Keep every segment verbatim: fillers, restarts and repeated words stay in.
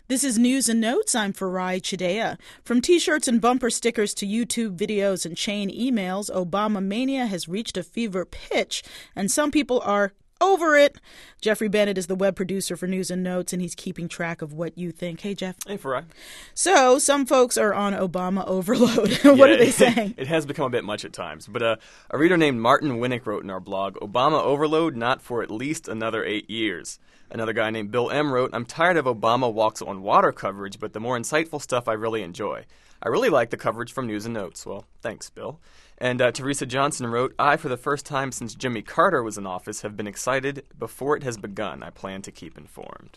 This is News and Notes. I'm Farai Chidea. From T-shirts and bumper stickers to YouTube videos and chain emails, Obama mania has reached a fever pitch, and some people are over it. Jeffrey Bennett is the web producer for News and Notes, and he's keeping track of what you think. Hey, Jeff. Hey, Farai. So, some folks are on Obama overload. what yeah, are they saying? It has become a bit much at times. But uh, a reader named Martin Winnick wrote in our blog, Obama overload not for at least another eight years. Another guy named Bill M. wrote, I'm tired of Obama walks on water coverage, but the more insightful stuff I really enjoy. I really like the coverage from News and Notes. Well, thanks, Bill. And uh, Teresa Johnson wrote, I, for the first time since Jimmy Carter was in office, have been excited. Before it has begun, I plan to keep informed.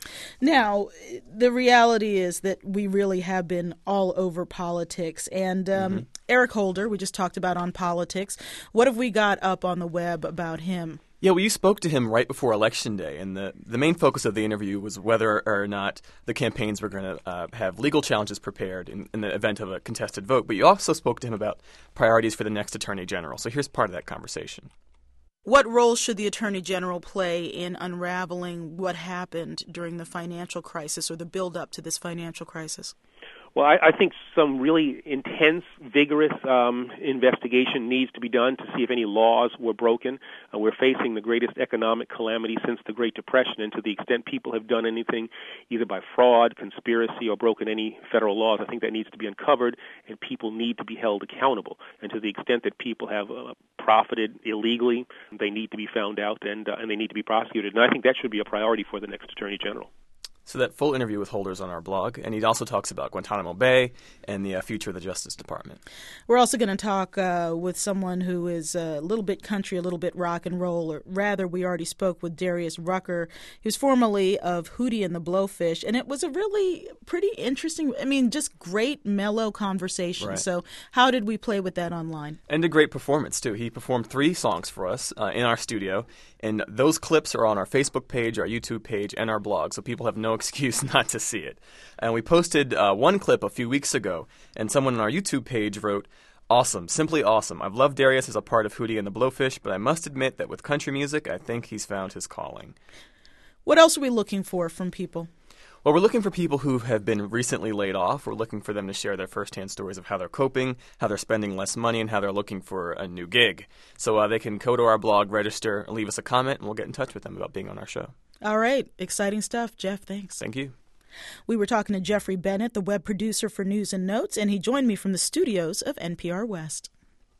Now, the reality is that we really have been all over politics. And um, mm-hmm. Eric Holder, we just talked about on politics. What have we got up on the web about him? Yeah, well, you spoke to him right before Election Day, and the, the main focus of the interview was whether or not the campaigns were going to uh, have legal challenges prepared in, in the event of a contested vote. But you also spoke to him about priorities for the next Attorney General. So here's part of that conversation. What role should the Attorney General play in unraveling what happened during the financial crisis or the build-up to this financial crisis? Well, I, I think some really intense, vigorous um, investigation needs to be done to see if any laws were broken. Uh, we're facing the greatest economic calamity since the Great Depression, and to the extent people have done anything either by fraud, conspiracy, or broken any federal laws, I think that needs to be uncovered, and people need to be held accountable. And to the extent that people have uh, profited illegally, they need to be found out, and, uh, and they need to be prosecuted. And I think that should be a priority for the next Attorney General. So that full interview with Holder's on our blog, and he also talks about Guantanamo Bay and the uh, future of the Justice Department. We're also going to talk uh, with someone who is a little bit country, a little bit rock and roll, or rather we already spoke with Darius Rucker. He was formerly of Hootie and the Blowfish, and it was a really pretty interesting, I mean, just great, mellow conversation. Right. So how did we play with that online? And a great performance, too. He performed three songs for us uh, in our studio, and those clips are on our Facebook page, our YouTube page, and our blog, so people have no excuse not to see it. And we posted uh, one clip a few weeks ago, and someone on our YouTube page wrote, awesome, simply awesome. I've loved Darius as a part of Hootie and the Blowfish, but I must admit that with country music, I think he's found his calling. What else are we looking for from people? Well, we're looking for people who have been recently laid off. We're looking for them to share their firsthand stories of how they're coping, how they're spending less money, and how they're looking for a new gig. So uh, they can go to our blog, register, leave us a comment, and we'll get in touch with them about being on our show. All right. Exciting stuff. Jeff, thanks. Thank you. We were talking to Jeffrey Bennett, the web producer for News and Notes, and he joined me from the studios of N P R West.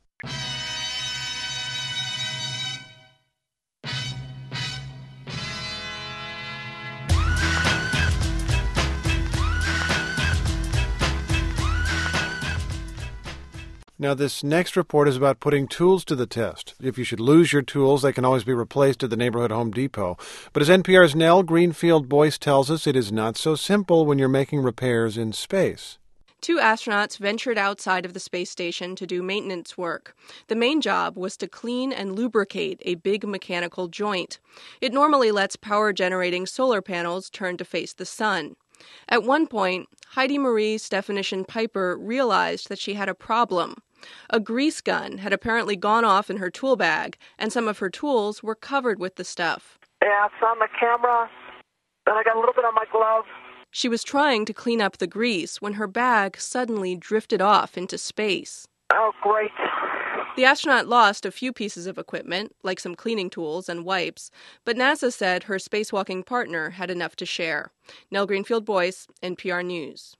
Now, this next report is about putting tools to the test. If you should lose your tools, they can always be replaced at the neighborhood Home Depot. But as N P R's Nell Greenfield-Boyce tells us, it is not so simple when you're making repairs in space. Two astronauts ventured outside of the space station to do maintenance work. The main job was to clean and lubricate a big mechanical joint. It normally lets power-generating solar panels turn to face the sun. At one point, Heidi Marie Stephanician Piper realized that she had a problem. A grease gun had apparently gone off in her tool bag, and some of her tools were covered with the stuff. Yeah, it's on the camera, then I got a little bit on my glove. She was trying to clean up the grease when her bag suddenly drifted off into space. Oh, great. The astronaut lost a few pieces of equipment, like some cleaning tools and wipes, but NASA said her spacewalking partner had enough to share. Nell Greenfield-Boyce, N P R News.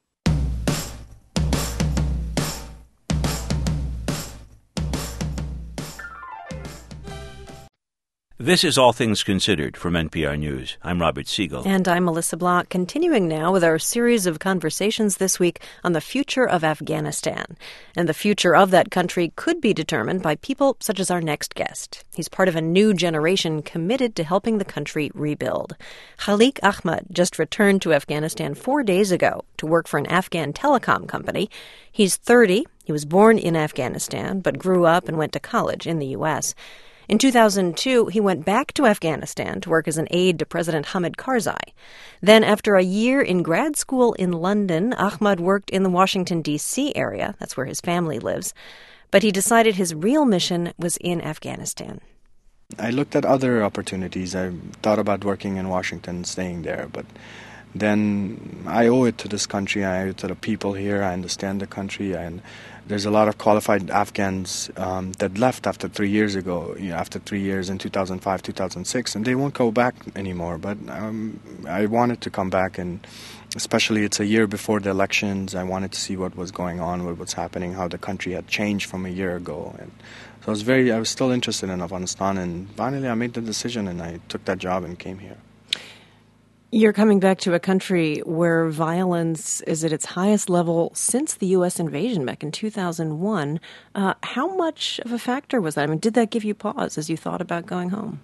This is All Things Considered from N P R News. I'm Robert Siegel. And I'm Melissa Block, continuing now with our series of conversations this week on the future of Afghanistan. And the future of that country could be determined by people such as our next guest. He's part of a new generation committed to helping the country rebuild. Khalik Ahmad just returned to Afghanistan four days ago to work for an Afghan telecom company. He's thirty. He was born in Afghanistan, but grew up and went to college in the U S In two thousand two, he went back to Afghanistan to work as an aide to President Hamid Karzai. Then, after a year in grad school in London, Ahmad worked in the Washington, D C area. That's where his family lives. But he decided his real mission was in Afghanistan. I looked at other opportunities. I thought about working in Washington, staying there, but then I owe it to this country. I owe it to the people here. I understand the country, and there's a lot of qualified Afghans um, that left after three years ago, you know, after three years in two thousand five, two thousand six, and they won't go back anymore. But um, I wanted to come back, and especially it's a year before the elections. I wanted to see what was going on, what was happening, how the country had changed from a year ago. And so I was very, I was still interested in Afghanistan, and finally I made the decision, and I took that job and came here. You're coming back to a country where violence is at its highest level since the U S invasion back in two thousand one. Uh, how much of a factor was that? I mean, did that give you pause as you thought about going home?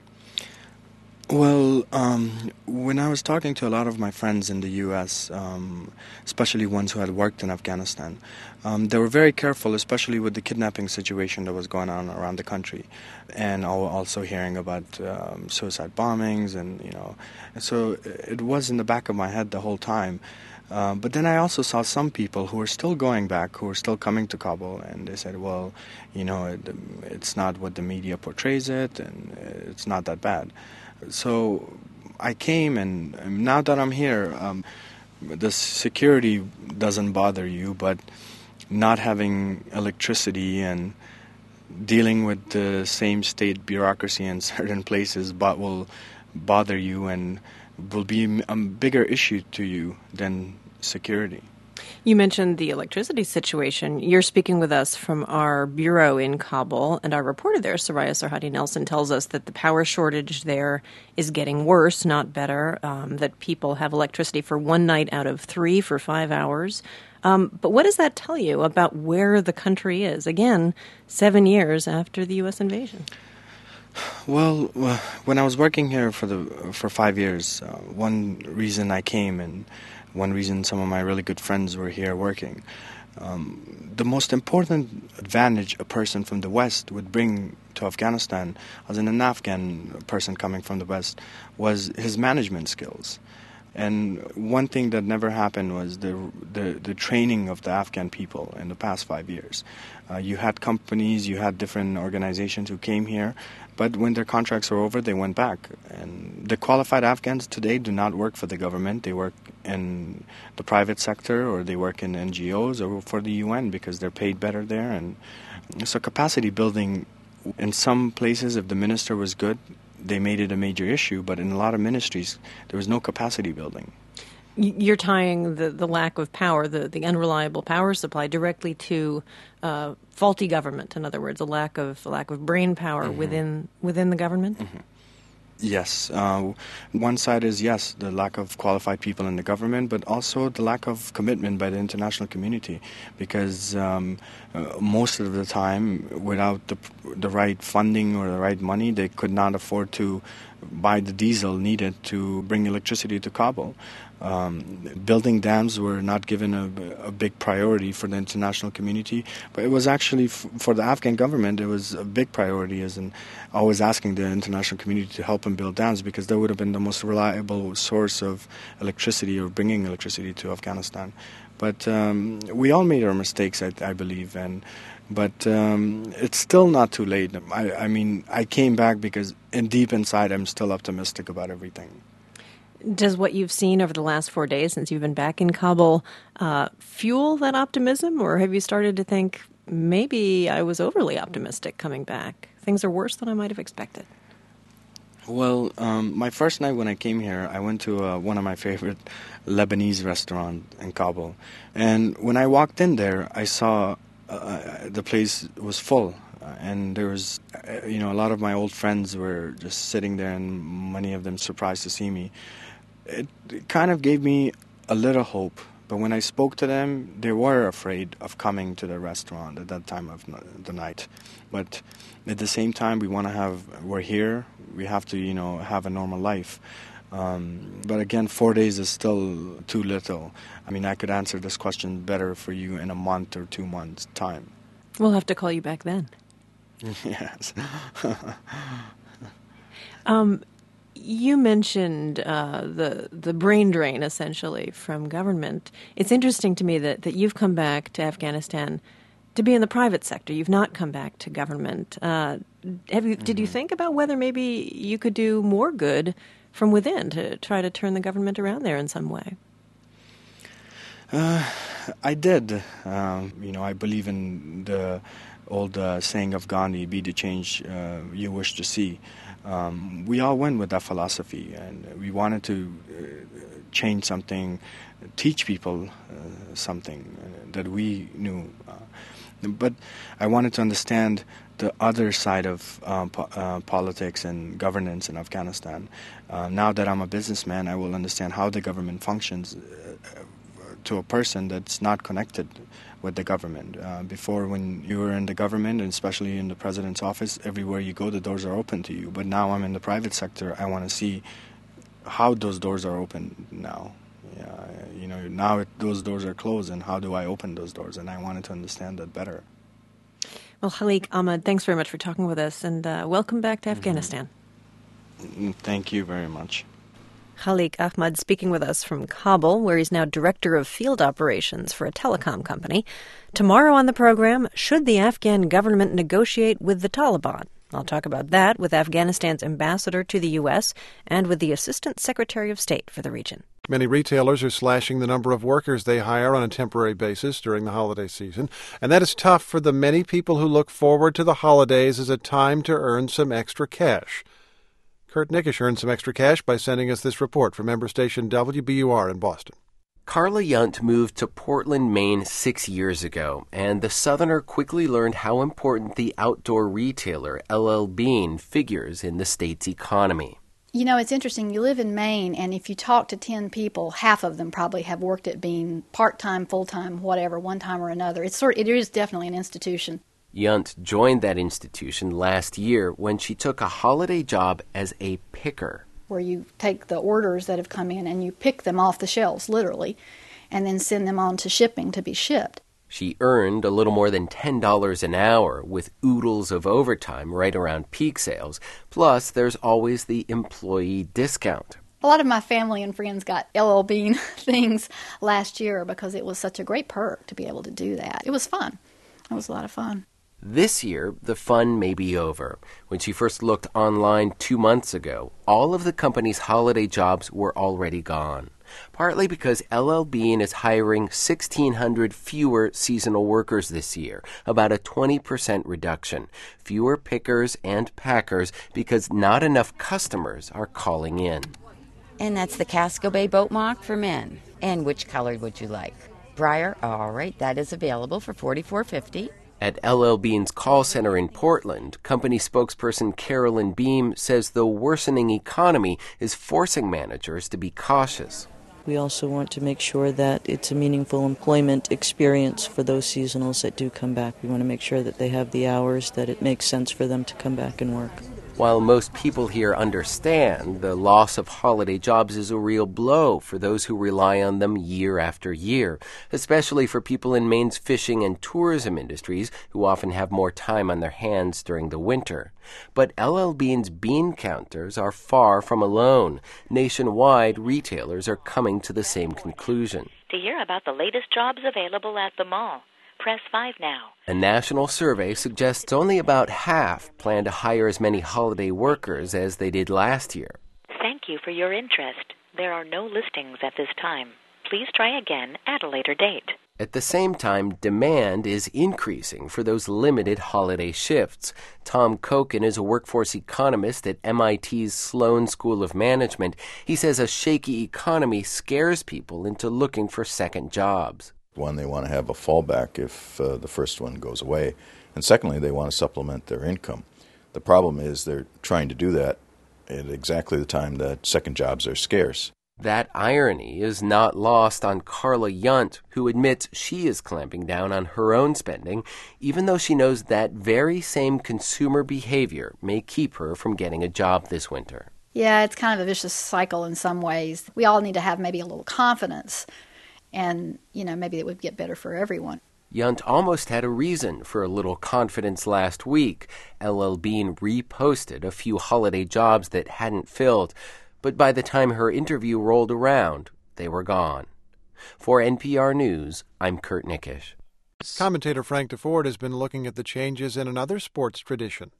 Well, um, when I was talking to a lot of my friends in the U S, um, especially ones who had worked in Afghanistan, um, they were very careful, especially with the kidnapping situation that was going on around the country, and also hearing about um, suicide bombings, and you know, so it was in the back of my head the whole time. Uh, but then I also saw some people who were still going back, who were still coming to Kabul, and they said, well, you know, it, it's not what the media portrays it, and it's not that bad. So I came, and now that I'm here, um, the security doesn't bother you, but not having electricity and dealing with the same state bureaucracy in certain places but will bother you and will be a bigger issue to you than security. You mentioned the electricity situation. You're speaking with us from our bureau in Kabul, and our reporter there, Soraya Sarhadi Nelson, tells us that the power shortage there is getting worse, not better, um, that people have electricity for one night out of three for five hours. Um, but what does that tell you about where the country is, again, seven years after the U S invasion? Well, when I was working here for the for five years, uh, one reason I came and one reason some of my really good friends were here working, um, the most important advantage a person from the West would bring to Afghanistan, as an Afghan person coming from the West, was his management skills. And one thing that never happened was the the, the training of the Afghan people in the past five years. Uh, you had companies, you had different organizations who came here, but when their contracts were over, they went back. And the qualified Afghans today do not work for the government. They work in the private sector, or they work in N G Os or for the U N because they're paid better there. And so capacity building, in some places, if the minister was good, they made it a major issue, but in a lot of ministries, there was no capacity building. You're tying the, the lack of power, the, the unreliable power supply, directly to uh, faulty government. In other words, a lack of a lack of brain power mm-hmm. within within the government. Mm-hmm. Yes. Uh, one side is, yes, the lack of qualified people in the government, but also the lack of commitment by the international community, because um, uh, most of the time, without the, the right funding or the right money, they could not afford to buy the diesel needed to bring electricity to Kabul. Um, building dams were not given a, a big priority for the international community, but it was actually f- for the Afghan government, it was a big priority, as in always asking the international community to help them build dams, because that would have been the most reliable source of electricity or bringing electricity to Afghanistan. But um, we all made our mistakes, I, I believe, and but um, it's still not too late. I, I mean, I came back because in deep inside, I'm still optimistic about everything. Does what you've seen over the last four days since you've been back in Kabul uh, fuel that optimism, or have you started to think, maybe I was overly optimistic coming back? Things are worse than I might have expected. Well, um, my first night when I came here, I went to uh, one of my favorite Lebanese restaurants in Kabul. And when I walked in there, I saw uh, the place was full. Uh, and there was, uh, you know, a lot of my old friends were just sitting there, and many of them surprised to see me. It, it kind of gave me a little hope. But when I spoke to them, they were afraid of coming to the restaurant at that time of the night. But at the same time, we want to have, we're here, we have to, you know, have a normal life. Um, but again, four days is still too little. I mean, I could answer this question better for you in a month or two months' time. We'll have to call you back then. Yes. um, you mentioned uh, the the brain drain, essentially, from government. It's interesting to me that, that you've come back to Afghanistan to be in the private sector. You've not come back to government. Uh, have you? Mm-hmm. Did you think about whether maybe you could do more good from within to try to turn the government around there in some way? Uh, I did. Um, you know, I believe in the old uh, saying of Gandhi, be the change uh, you wish to see. Um, we all went with that philosophy, and we wanted to uh, change something, teach people uh, something uh, that we knew. Uh, but I wanted to understand the other side of uh, po- uh, politics and governance in Afghanistan. Uh, now that I'm a businessman, I will understand how the government functions uh, to a person that's not connected with the government. Uh, before, when you were in the government, and especially in the president's office, everywhere you go, the doors are open to you. But now I'm in the private sector. I want to see how those doors are open now. Yeah, you know, now it, those doors are closed, and how do I open those doors? And I wanted to understand that better. Well, Khalik Ahmad, thanks very much for talking with us, and uh, welcome back to mm-hmm. Afghanistan. Thank you very much. Khalik Ahmad speaking with us from Kabul, where he's now Director of Field Operations for a telecom company. Tomorrow on the program, should the Afghan government negotiate with the Taliban? I'll talk about that with Afghanistan's ambassador to the U S and with the Assistant Secretary of State for the region. Many retailers are slashing the number of workers they hire on a temporary basis during the holiday season, and that is tough for the many people who look forward to the holidays as a time to earn some extra cash. Kurt Nickish earned some extra cash by sending us this report from member station W B U R in Boston. Carla Yunt moved to Portland, Maine six years ago, and the Southerner quickly learned how important the outdoor retailer L L Bean figures in the state's economy. You know, it's interesting. You live in Maine, and if you talk to ten people, half of them probably have worked at Bean, part-time, full-time, whatever, one time or another. It's sort, it is definitely an institution. Yunt joined that institution last year when she took a holiday job as a picker. Where you take the orders that have come in and you pick them off the shelves, literally, and then send them on to shipping to be shipped. She earned a little more than ten dollars an hour with oodles of overtime right around peak sales. Plus, there's always the employee discount. A lot of my family and friends got L L Bean things last year because it was such a great perk to be able to do that. It was fun. It was a lot of fun. This year, the fun may be over. When she first looked online two months ago, all of the company's holiday jobs were already gone. Partly because L L Bean is hiring sixteen hundred fewer seasonal workers this year, about a twenty percent reduction. Fewer pickers and packers because not enough customers are calling in. And that's the Casco Bay Boat Mock for men. And which color would you like? Briar? All right, that is available for forty-four fifty. At L L Bean's call center in Portland, company spokesperson Carolyn Beam says the worsening economy is forcing managers to be cautious. We also want to make sure that it's a meaningful employment experience for those seasonals that do come back. We want to make sure that they have the hours, that it makes sense for them to come back and work. While most people here understand the loss of holiday jobs is a real blow for those who rely on them year after year, especially for people in Maine's fishing and tourism industries who often have more time on their hands during the winter. But L L Bean's bean counters are far from alone. Nationwide, retailers are coming to the same conclusion. To hear about the latest jobs available at the mall, press five now. A national survey suggests only about half plan to hire as many holiday workers as they did last year. Thank you for your interest. There are no listings at this time. Please try again at a later date. At the same time, demand is increasing for those limited holiday shifts. Tom Koken is a workforce economist at M I T's Sloan School of Management. He says a shaky economy scares people into looking for second jobs. One, they want to have a fallback if uh, the first one goes away. And secondly, they want to supplement their income. The problem is they're trying to do that at exactly the time that second jobs are scarce. That irony is not lost on Carla Yunt, who admits she is clamping down on her own spending, even though she knows that very same consumer behavior may keep her from getting a job this winter. Yeah, it's kind of a vicious cycle in some ways. We all need to have maybe a little confidence. And, you know, maybe it would get better for everyone. Yunt almost had a reason for a little confidence last week. L L Bean reposted a few holiday jobs that hadn't filled, but by the time her interview rolled around, they were gone. For N P R News, I'm Kurt Nickish. Commentator Frank DeFord has been looking at the changes in another sports tradition.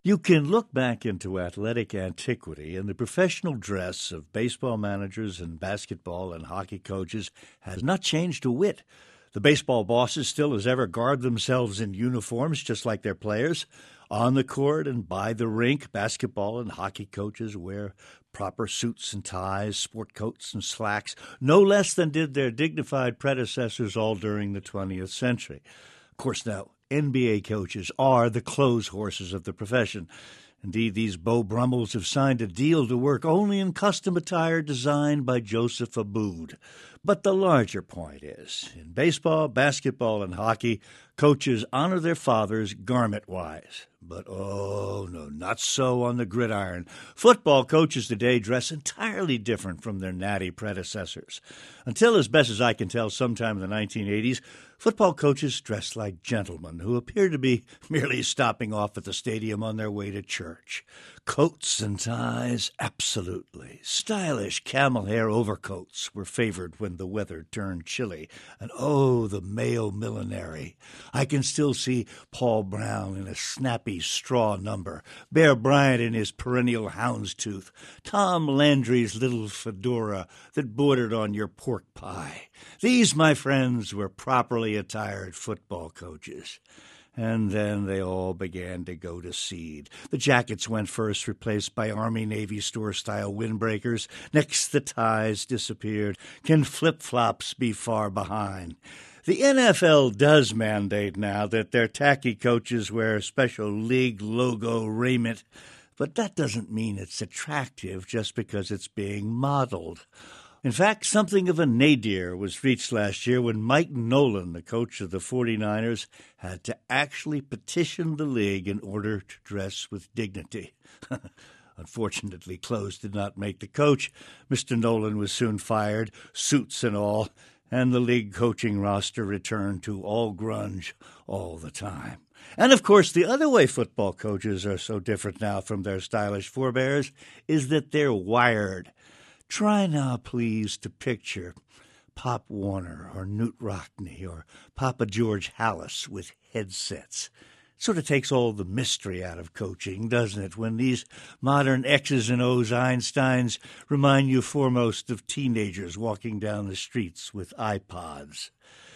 You can look back into athletic antiquity, and the professional dress of baseball managers and basketball and hockey coaches has not changed a whit. The baseball bosses still as ever guard themselves in uniforms just like their players. On the court and by the rink, basketball and hockey coaches wear proper suits and ties, sport coats and slacks, no less than did their dignified predecessors all during the twentieth century. Of course, now, N B A coaches are the clothes horses of the profession. Indeed, these Beau Brummels have signed a deal to work only in custom attire designed by Joseph Abboud. But the larger point is, in baseball, basketball, and hockey, coaches honor their fathers garment-wise. But oh, no, not so on the gridiron. Football coaches today dress entirely different from their natty predecessors. Until, as best as I can tell, sometime in the nineteen eighties, football coaches dressed like gentlemen who appeared to be merely stopping off at the stadium on their way to church. Coats and ties, absolutely. Stylish camel hair overcoats were favored when the weather turned chilly. And oh, the Mayo millinery. I can still see Paul Brown in a snappy straw number, Bear Bryant in his perennial houndstooth, Tom Landry's little fedora that bordered on your pork pie. These, my friends, were properly attired football coaches. And then they all began to go to seed. The jackets went first, replaced by Army-Navy store-style windbreakers. Next, the ties disappeared. Can flip-flops be far behind? The N F L does mandate now that their tacky coaches wear special league logo raiment, but that doesn't mean it's attractive just because it's being modeled. In fact, something of a nadir was reached last year when Mike Nolan, the coach of the forty-niners, had to actually petition the league in order to dress with dignity. Unfortunately, clothes did not make the coach. Mister Nolan was soon fired, suits and all, and the league coaching roster returned to all grunge all the time. And, of course, the other way football coaches are so different now from their stylish forebears is that they're wired. Try now, please, to picture Pop Warner or Newt Rockne or Papa George Halas with headsets. Sort of takes all the mystery out of coaching, doesn't it, when these modern X's and O's Einsteins remind you foremost of teenagers walking down the streets with iPods.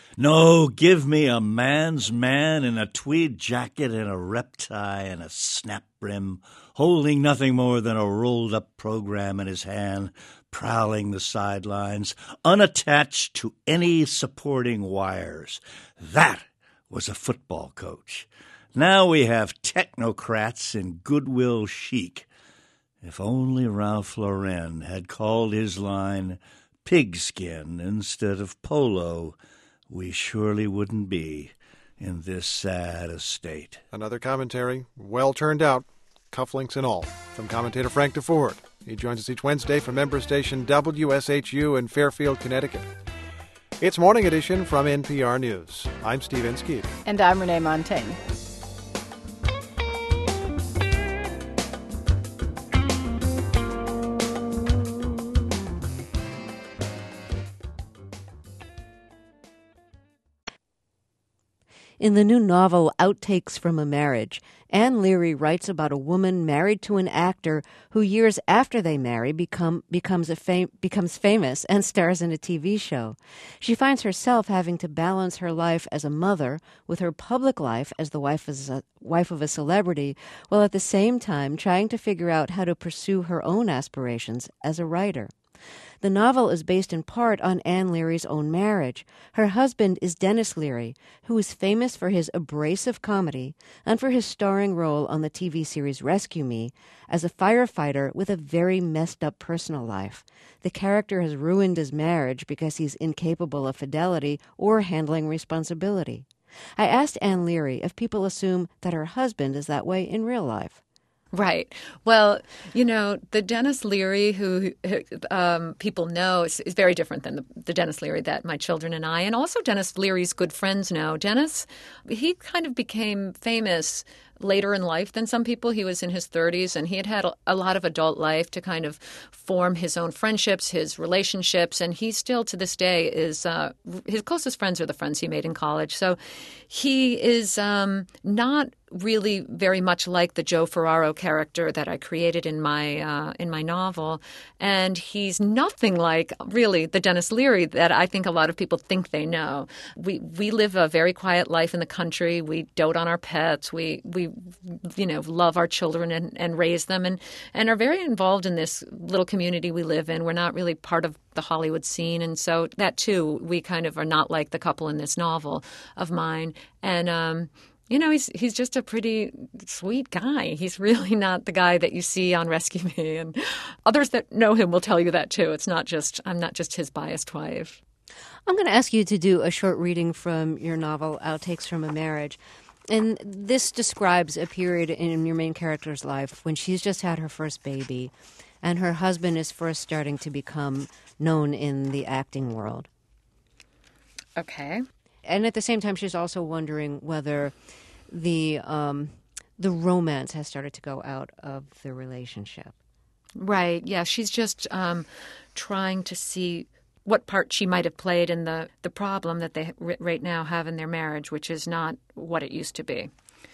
No, give me a man's man in a tweed jacket and a rep tie and a snap brim, holding nothing more than a rolled-up program in his hand, prowling the sidelines, unattached to any supporting wires. That was a football coach. Now we have technocrats in goodwill chic. If only Ralph Lauren had called his line pigskin instead of polo, we surely wouldn't be in this sad estate. Another commentary, well turned out, cufflinks and all, from commentator Frank DeFord. He joins us each Wednesday from member station W S H U in Fairfield, Connecticut. It's Morning Edition from N P R News. I'm Steve Inskeep. And I'm Renee Montaigne. In the new novel Outtakes from a Marriage, Anne Leary writes about a woman married to an actor who years after they marry become, becomes, a fam- becomes famous and stars in a T V show. She finds herself having to balance her life as a mother with her public life as the wife, as a, wife of a celebrity, while at the same time trying to figure out how to pursue her own aspirations as a writer. The novel is based in part on Anne Leary's own marriage. Her husband is Denis Leary, who is famous for his abrasive comedy and for his starring role on the T V series Rescue Me as a firefighter with a very messed up personal life. The character has ruined his marriage because he's incapable of fidelity or handling responsibility. I asked Anne Leary if people assume that her husband is that way in real life. Right. Well, you know, the Denis Leary who um, people know is, is very different than the, the Denis Leary that my children and I, and also Denis Leary's good friends know. Denis, he kind of became famous later in life than some people. He was in his thirties, and he had had a lot of adult life to kind of form his own friendships, his relationships, and he still to this day is uh, his closest friends are the friends he made in college. So he is um, not really very much like the Joe Ferraro character that I created in my uh, in my novel, and he's nothing like really the Denis Leary that I think a lot of people think they know. We we live a very quiet life in the country. We dote on our pets. We we you know love our children and, and raise them, and and are very involved in this little community we live in. We're not really part of the Hollywood scene, and so that too we kind of are not like the couple in this novel of mine, and. Um, You know, he's he's just a pretty sweet guy. He's really not the guy that you see on Rescue Me. And others that know him will tell you that, too. It's not just, I'm not just his biased wife. I'm going to ask you to do a short reading from your novel, Outtakes from a Marriage. And this describes a period in your main character's life when she's just had her first baby and her husband is first starting to become known in the acting world. Okay. And at the same time, she's also wondering whether the um, the romance has started to go out of the relationship. Right. Yeah. She's just um, trying to see what part she might have played in the, the problem that they right now have in their marriage, which is not what it used to be.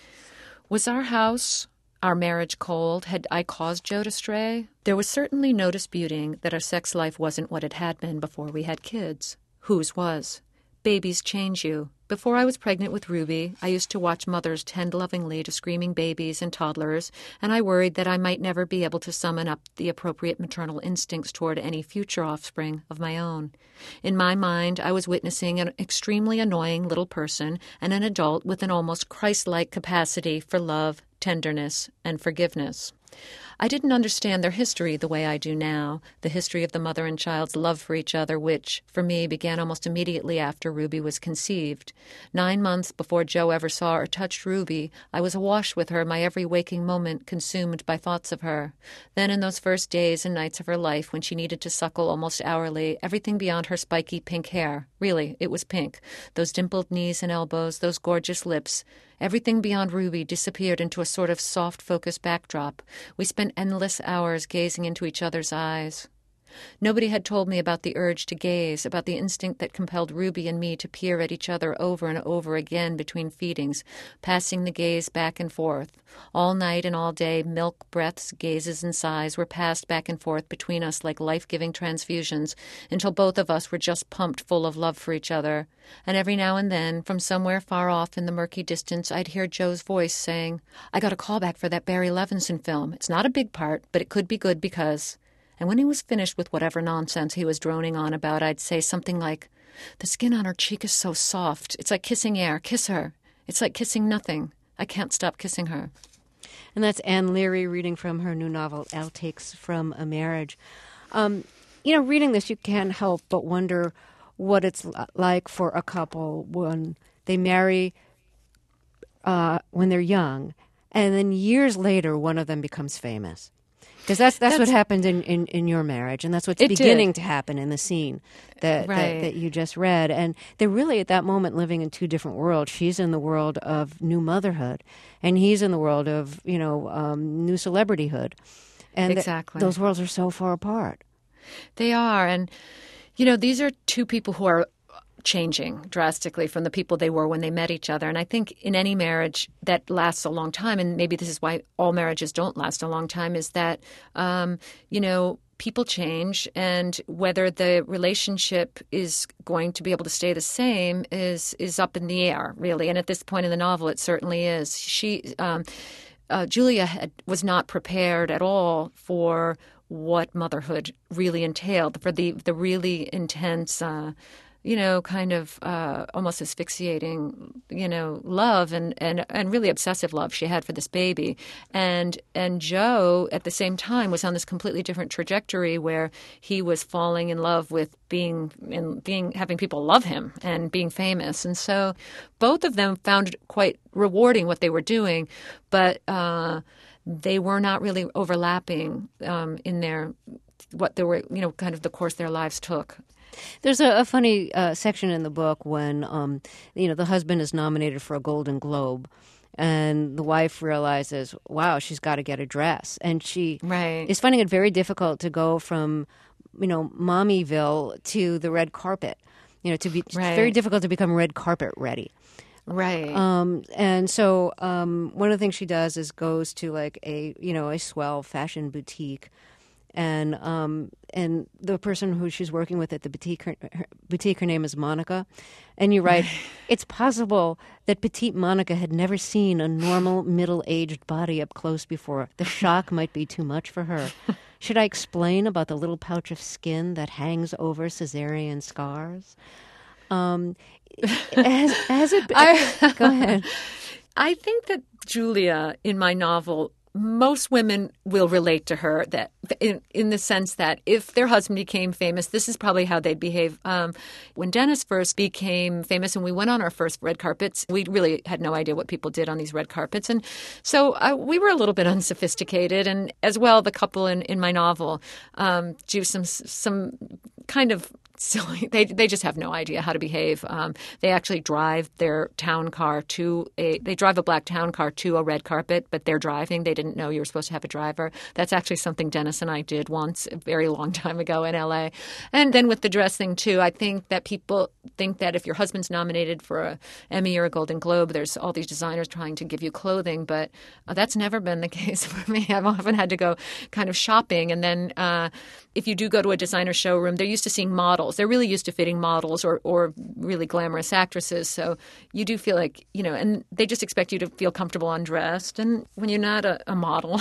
Was our house, our marriage cold? Had I caused Joe to stray? There was certainly no disputing that our sex life wasn't what it had been before we had kids. Whose was? Babies change you. Before I was pregnant with Ruby, I used to watch mothers tend lovingly to screaming babies and toddlers, and I worried that I might never be able to summon up the appropriate maternal instincts toward any future offspring of my own. In my mind, I was witnessing an extremely annoying little person and an adult with an almost Christ-like capacity for love, tenderness, and forgiveness. I didn't understand their history the way I do now, the history of the mother and child's love for each other, which, for me, began almost immediately after Ruby was conceived. Nine months before Joe ever saw or touched Ruby, I was awash with her, my every waking moment consumed by thoughts of her. Then in those first days and nights of her life, when she needed to suckle almost hourly, everything beyond her spiky pink hair, really, it was pink, those dimpled knees and elbows, those gorgeous lips, everything beyond Ruby disappeared into a sort of soft focus backdrop. We spent endless hours gazing into each other's eyes. Nobody had told me about the urge to gaze, about the instinct that compelled Ruby and me to peer at each other over and over again between feedings, passing the gaze back and forth. All night and all day, milk, breaths, gazes, and sighs were passed back and forth between us like life-giving transfusions until both of us were just pumped full of love for each other. And every now and then, from somewhere far off in the murky distance, I'd hear Joe's voice saying, "I got a callback for that Barry Levinson film. It's not a big part, but it could be good because..." And when he was finished with whatever nonsense he was droning on about, I'd say something like, "The skin on her cheek is so soft. It's like kissing air. Kiss her. It's like kissing nothing. I can't stop kissing her." And that's Anne Leary reading from her new novel, Outtakes from a Marriage. Um, you know, reading this, you can't help but wonder what it's like for a couple when they marry uh, when they're young, and then years later, one of them becomes famous. Because that's, that's that's what happened in, in, in your marriage, and that's what's beginning did. to happen in the scene that, right. that that you just read. And they're really at that moment living in two different worlds. She's in the world of new motherhood, and he's in the world of, you know, um, new celebrityhood. And exactly. th- those worlds are so far apart. They are, and you know, these are two people who are changing drastically from the people they were when they met each other. And I think in any marriage that lasts a long time, and maybe this is why all marriages don't last a long time, is that, um, you know, people change, and whether the relationship is going to be able to stay the same is is up in the air, really. And at this point in the novel, it certainly is. She, um, uh, Julia had, was not prepared at all for what motherhood really entailed, for the, the really intense uh you know, kind of uh, almost asphyxiating, you know, love and, and, and really obsessive love she had for this baby. And and Joe, at the same time, was on this completely different trajectory where he was falling in love with being and being having people love him and being famous. And so both of them found it quite rewarding what they were doing, but uh, they were not really overlapping um, in their what they were, you know, kind of the course their lives took. There's a, a funny uh, section in the book when, um, you know, the husband is nominated for a Golden Globe, And the wife realizes, wow, she's got to get a dress. And she right. is finding it very difficult to go from, you know, Mommyville to the red carpet. You know, to be right. it's very difficult to become red carpet ready. Right. Um, and so um, one of the things she does is goes to like a, you know, a swell fashion boutique. And um, and the person who she's working with at the boutique, her, her, boutique, her name is Monica. And you write, it's possible that petite Monica had never seen a normal middle-aged body up close before. The shock might be too much for her. Should I explain about the little pouch of skin that hangs over cesarean scars? Um, has, has it been... I, Go ahead. I think that Julia, in my novel, most women will relate to her that in, in the sense that if their husband became famous, this is probably how they'd behave. Um, when Dennis first became famous and we went on our first red carpets, we really had no idea what people did on these red carpets. And so uh, we were a little bit unsophisticated. And as well, the couple in, in my novel um, do some some kind of silly. They they just have no idea how to behave. Um, they actually drive their town car to a. They drive a black town car to a red carpet, but they're driving. They didn't know you were supposed to have a driver. That's actually something Dennis and I did once, a very long time ago in L A. And then with the dress thing too, I think that people think that if your husband's nominated for a Emmy or a Golden Globe, there's all these designers trying to give you clothing, but uh, that's never been the case for me. I've often had to go kind of shopping, and then uh, if you do go to a designer showroom, they're used to seeing models. They're really used to fitting models or, or really glamorous actresses. So you do feel like, you know, and they just expect you to feel comfortable undressed. And when you're not a, a model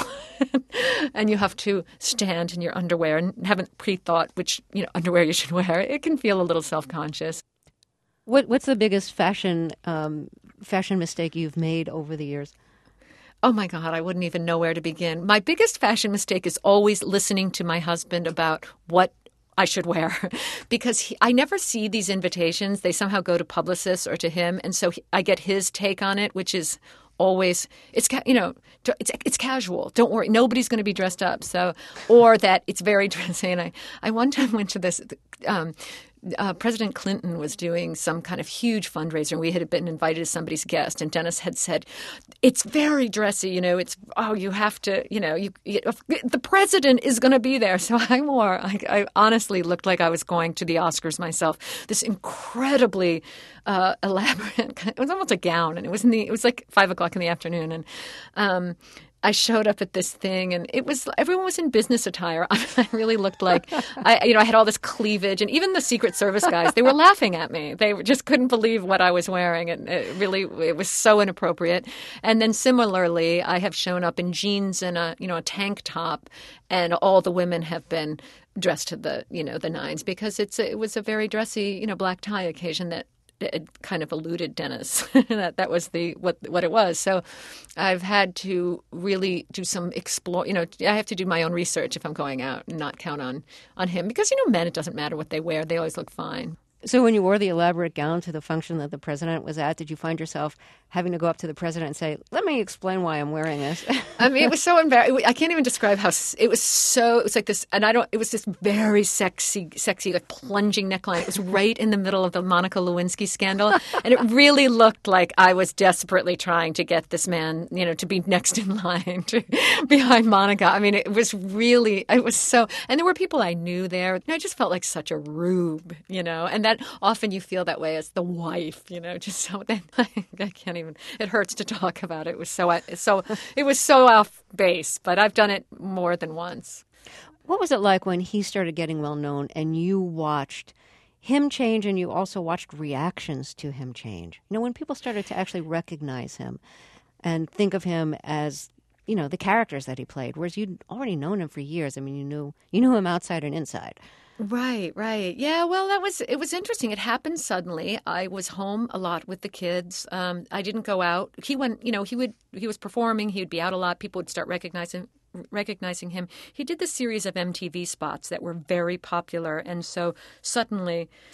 and you have to stand in your underwear and haven't pre-thought which, you know, underwear you should wear, it can feel a little self-conscious. What What's the biggest fashion um, fashion mistake you've made over the years? Oh, my God, I wouldn't even know where to begin. My biggest fashion mistake is always listening to my husband about what I should wear, because he, I never see these invitations. They somehow go to publicists or to him. And so he, I get his take on it, which is always, it's, you know, it's it's casual. Don't worry. Nobody's going to be dressed up. So, or that it's very dressy. And I, I one time went to this, um, Uh, President Clinton was doing some kind of huge fundraiser, and we had been invited as somebody's guest. And Dennis had said, "It's very dressy, you know. It's oh, you have to, you know, you, you the president is going to be there." So I wore. I, I honestly looked like I was going to the Oscars myself. This incredibly uh, elaborate. It was almost a gown, and it was in the. It was like five o'clock in the afternoon, and. Um, I showed up at this thing, and it was everyone was in business attire. I really looked like, I, you know, I had all this cleavage, and even the Secret Service guys, they were laughing at me. They just couldn't believe what I was wearing, and it really, it was so inappropriate. And then similarly, I have shown up in jeans and a, you know, a tank top, and all the women have been dressed to the, you know, the nines because it's a, it was a very dressy, you know, black tie occasion that. It kind of eluded Dennis. that that was the what what it was. So I've had to really do some explore. You know, I have to do my own research if I'm going out and not count on on him because you know, men, it doesn't matter what they wear; they always look fine. So when you wore the elaborate gown to the function that the president was at, did you find yourself having to go up to the president and say, "Let me explain why I'm wearing this"? I mean, it was so embarrassing. I can't even describe how it was. So it was like this, and I don't. It was this very sexy, sexy, like plunging neckline. It was right in the middle of the Monica Lewinsky scandal, and it really looked like I was desperately trying to get this man, you know, to be next in line to, behind Monica. I mean, it was really. It was so, and there were people I knew there. And I just felt like such a rube, you know, and that. Often you feel that way as the wife, you know, just so then I can't even, it hurts to talk about it. It was so, so, it was so off base, but I've done it more than once. What was it like when he started getting well known and you watched him change and you also watched reactions to him change? You know, when people started to actually recognize him and think of him as, you know, the characters that he played, whereas you'd already known him for years. I mean, you knew, you knew him outside and inside. Right, right. Yeah, well, that was, it was interesting. It happened suddenly. I was home a lot with the kids. Um, I didn't go out. He went, you know, he would, he was performing. He would be out a lot. People would start recognizing recognizing him. He did this series of M T V spots that were very popular. And so suddenly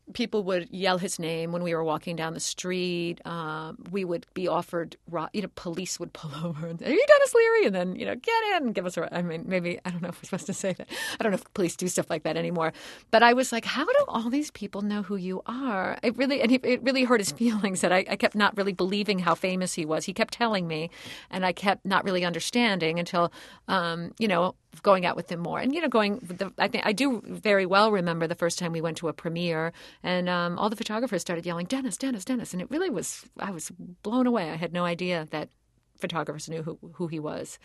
people would yell his name when we were walking down the street. Um, we would be offered, you know, police would pull over and say, "Are you Denis Leary?" And then, you know, get in and give us a, I mean, maybe, I don't know if we're supposed to say that. I don't know if police do stuff like that anymore. But I was like, how do all these people know who you are? It really, and it really hurt his feelings that I, I kept not really believing how famous he was. He kept telling me, and I kept not really understanding until, um, you know, going out with him more. And, you know, going, the, I think I do very well remember the first time we went to a premiere and um, all the photographers started yelling, "Denis, Denis, Denis." And it really was, I was blown away. I had no idea that photographers knew who, who he was.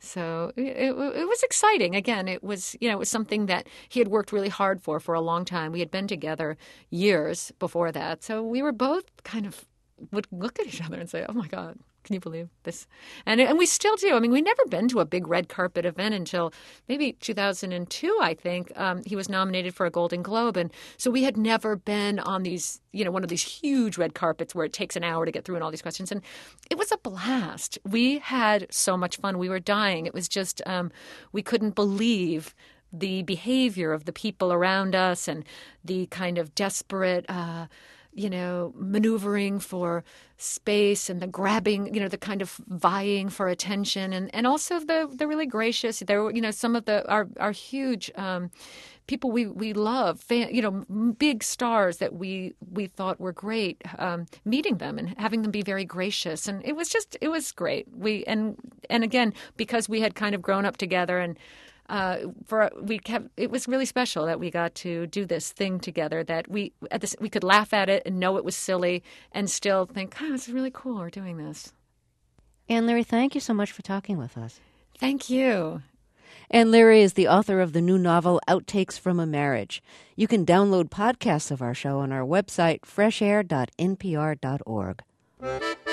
So it, it, it was exciting. Again, it was, you know, it was something that he had worked really hard for for a long time. We had been together years before that. So we were both kind of would look at each other and say, "Oh my God, can you believe this?" And and we still do. I mean, we'd never been to a big red carpet event until maybe two thousand two, I think. Um, he was nominated for a Golden Globe. And so we had never been on these, you know, one of these huge red carpets where it takes an hour to get through and all these questions. And it was a blast. We had so much fun. We were dying. It was just, um, we couldn't believe the behavior of the people around us and the kind of desperate uh you know, maneuvering for space and the grabbing, you know, the kind of vying for attention, and, and also the the really gracious. There were, you know, some of the our our huge um, people we we love, fan, you know, big stars that we we thought were great. Um, meeting them and having them be very gracious, and it was just it was great. We and and again because we had kind of grown up together and. Uh, for we kept it was really special that we got to do this thing together. That we at this we could laugh at it and know it was silly, and still think, "Oh, it's really cool. We're doing this." Anne Leary, thank you so much for talking with us. Thank you. Anne Leary is the author of the new novel Outtakes from a Marriage. You can download podcasts of our show on our website, fresh air dot n p r dot org.